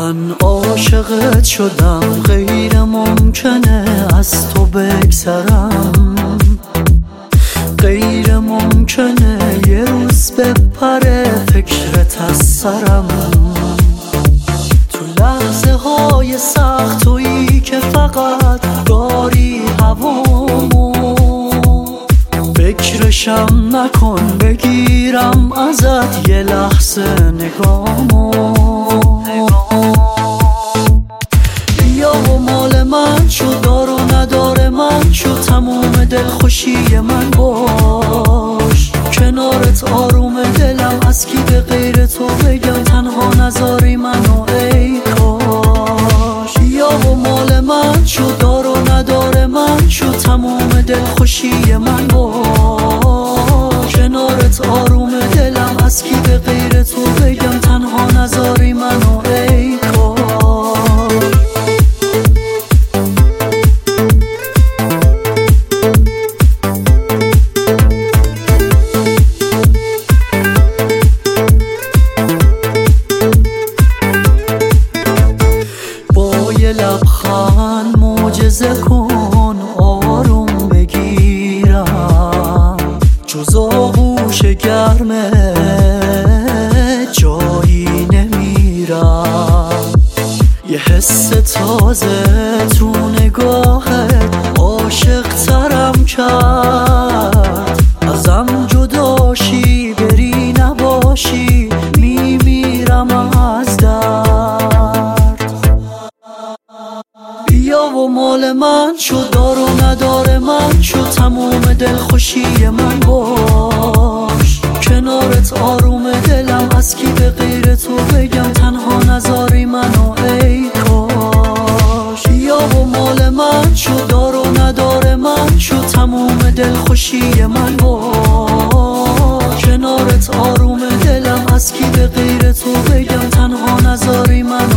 من عاشقت شدم، غیر ممکنه از تو بگذرم، غیر ممکنه یه روز بپره فکرت از سرم. تو لحظه های سخت تویی که فقط داری هوامو، فکرشم نکن بگیرم ازت یه لحظه نگامو. بیا و مال من شو، دار و ندار من شو، تموم دلخوشی من باش. کنارت آروم دلم، از کی به غیر تو بگم تنها نذاری منو ای کاش. بیا و مال من شو، دار و ندار من شو، تموم دلخوشی من باش. کنارت آروم دلم، از کی به غیر تو بگم تنها نذاری منو ای کاش. لبخند معجزه کن آروم بگیرم، جز آغوش گرمه جایی نمیرم. یه حس تازه تو نگاهت عاشق ترم کرد، ازم جداشی بری نباشی میمیرم از درد. بیا و مال من شو، دار و ندار من شو، تموم دلخوشی من باش. کنارت آروم دلم، از کی به غیر تو بگم تنها نذاری منو ای کاش. بیا و مال من شو، دار و ندار من شو، تموم دلخوشی من باش. کنارت آروم دلم، از کی به غیر تو بگم تنها نذاری منو